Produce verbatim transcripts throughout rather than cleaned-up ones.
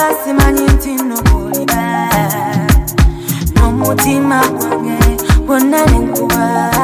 simanyi nti nobulira n'omutima gwange gwonna nenkuwa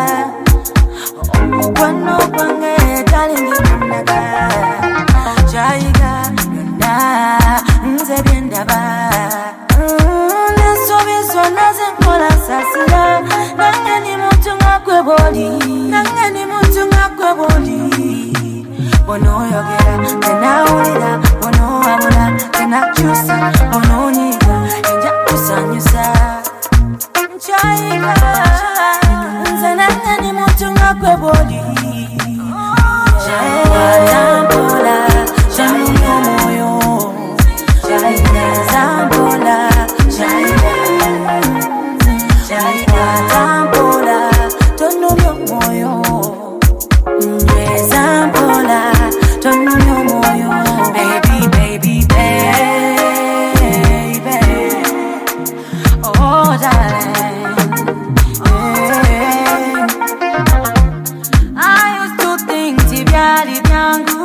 omukwano gwange talingikundaga kyayiga byonna nze byendaba n'ensobi zonna zenkola nsasira nange ndi muntu nga gwe bw'oli nange ndi muntu nga gwe bw'oli bonoyogera tenawulira bonowabula tenakyusa bononyiga enja kusanyusa nkyayiga nze nange ndi muntu nga gwe bw'oli Zambola, Jamuna moyo Jaina Zambola, Jaina Jaina Zambola, tono moyo Zambola, tono moyo Baby, baby, baby Oh, darling I used to think tibyali byangu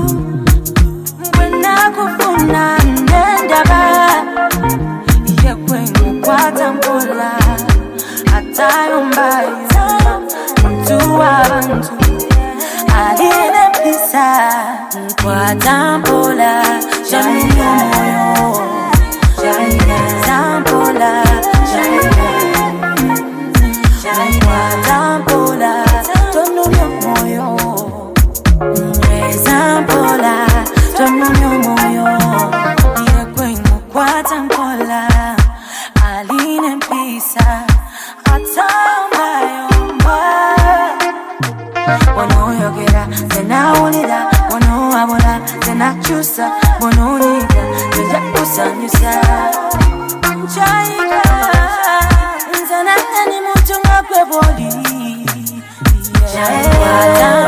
Kufuna ndendaba Yekwe mukwata mpola Atayombayo Mtu wabantu Aline pisa Mkwata mpola Jamuna moyo Jamuna zampola Jamuna Jamuna mpola Tono moyo Zampola Tono moyo Yekwe mukwata mpola Aline mpisa Atayombayo Bonoyogera tenawulira bonowabula tenakyusa bononyiga nja kusanyusa nkyayiga nze nange ndi muntu nga gwe bw'oli